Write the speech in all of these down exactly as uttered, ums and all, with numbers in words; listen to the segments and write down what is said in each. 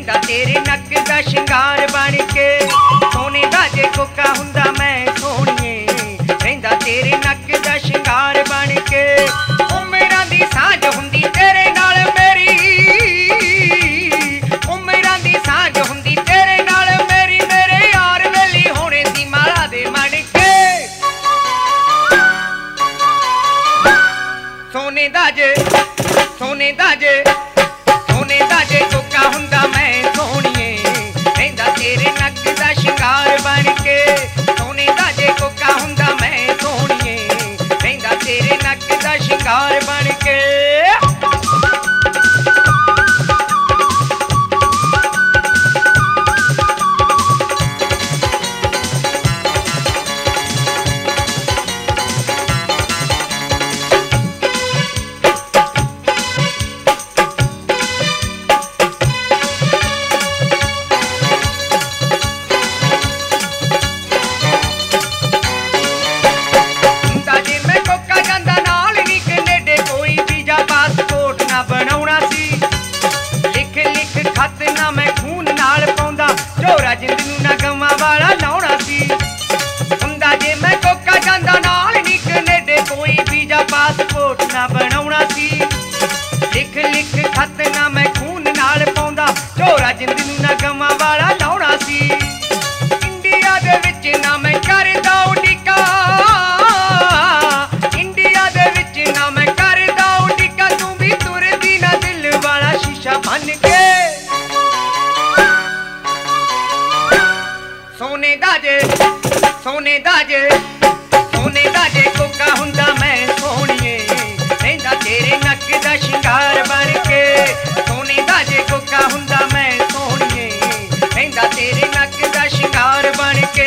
ਰਹਿੰਦਾ ਤੇਰੇ ਨੱਕ ਦਾ ਸ਼ਿੰਗਾਰ ਬਣ ਕੇ। ਸੋਨੇ ਦਾ ਜੇ ਕੋਕਾ ਹੁੰਦਾ ਮੈਂ ਸੋਹਣੀਏ, ਰਹਿੰਦਾ ਤੇਰੇ ਨੱਕ ਦਾ ਸ਼ਿੰਗਾਰ ਬਣ ਕੇ। ਉਮਰਾਂ ਦੀ ਸਾਂਝ ਹੁੰਦੀ ਤੇਰੇ ਨਾਲ ਮੇਰੀ, ਉਮਰਾਂ ਦੀ ਸਾਂਝ ਹੁੰਦੀ ਤੇਰੇ ਨਾਲ ਮੇਰੀ, ਮੇਰੇ ਯਾਰ ਵੇਲੀ ਹੋਣੇ ਸੀ ਮਾਲਾ ਦੇ ਮਣ ਕੇ। ਸੋਨੇ ਦਾ ਜੇ ਸੋਨੇ ਦਾ ਜੇ ਸੋਨੇ ਦਾ ਜੇ ਕੋਕਾ ਹੁੰਦਾ ਮੈਂ ਸੋਹਣੀਏ, ਰਹਿੰਦਾ ਤੇਰੇ ਨੱਕ ਦਾ ਸ਼ਿੰਗਾਰ ਬਣ ਕੇ। ਸੋਨੇ ਦਾ ਜੇ ਕੋਕਾ ਹੁੰਦਾ ਮੈਂ ਸੋਹਣੀਏ, ਰਹਿੰਦਾ ਤੇਰੇ ਨੱਕ ਦਾ ਸ਼ਿੰਗਾਰ ਬਣ ਕੇ। ਬਣਾਉਣਾ ਸੀ ਲਿਖ ਲਿਖ ਖਤ ਨਾ ਮੈਂ ਖੂਨ ਨਾਲ ਪਾਉਂਦਾ, ਝੋਰਾ ਜਿੰਦ ਨੂੰ ਨਾ ਗਵਾਂ ਵਾਲਾ ਲਾਉਣਾ ਸੀ। ਹੁੰਦਾ ਜੇ ਮੈਂ ਕੋਕਾ ਜਾਂਦਾ ਨਾਲ ਨੀ ਕਨੇਡੇ ਕੋਈ ਵੀਜ਼ਾ ਪਾਸਪੋਰਟ ਨਾ ਬਣਾਉਣਾ ਸੀ। ਲਿਖ ਲਿਖ ਖਤ ਨਾ ਮੈਂ ਖੂਨ ਨਾਲ ਪਾਉਂਦਾ, ਝੋਰਾ ਜਿੰਦ ਨੂੰ ਨਾ ਗਵਾਂ ਵਾਲਾ ਲਾਉਣਾ ਸੀ। ਇੰਡੀਆ ਦੇ ਵਿੱਚ ਨਾ ਮੈਂ ਕਰਦਾ ਉਡੀਕਾ, ਇੰਡੀਆ ਦੇ ਵਿੱਚ ਨਾ ਮੈਂ ਕਰਦਾ ਉਡੀਕਾ, ਤੂੰ ਵੀ ਤੁਰਦੀ ਨਾ ਦਿਲ ਵਾਲਾ ਸ਼ੀਸ਼ਾ ਬਣ ਕੇ। ਸੋਨੇ ਦਾ ਜੇ ਸੋਨੇ ਦਾ ਜੇ ਸੋਨੇ ਦਾ ਜੇ ਕੋਕਾ ਹੁੰਦਾ ਮੈਂ ਸੋਹਣੀਏ, ਰਹਿੰਦਾ ਤੇਰੇ ਨੱਕ ਦਾ ਸ਼ਿੰਗਾਰ ਬਣ ਕੇ। ਸੋਨੇ ਦਾ ਜੇ ਕੋਕਾ ਹੁੰਦਾ ਮੈਂ ਸੋਹਣੀਏ, ਰਹਿੰਦਾ ਤੇਰੇ ਨੱਕ ਦਾ ਸ਼ਿੰਗਾਰ ਬਣ ਕੇ।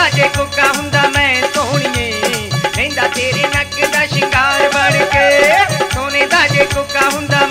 दा जे कोका हुंदा मैं सोहणीए लैंदा तेरे नक दा शिंगार बन के सोने दा जे कोका हुंदा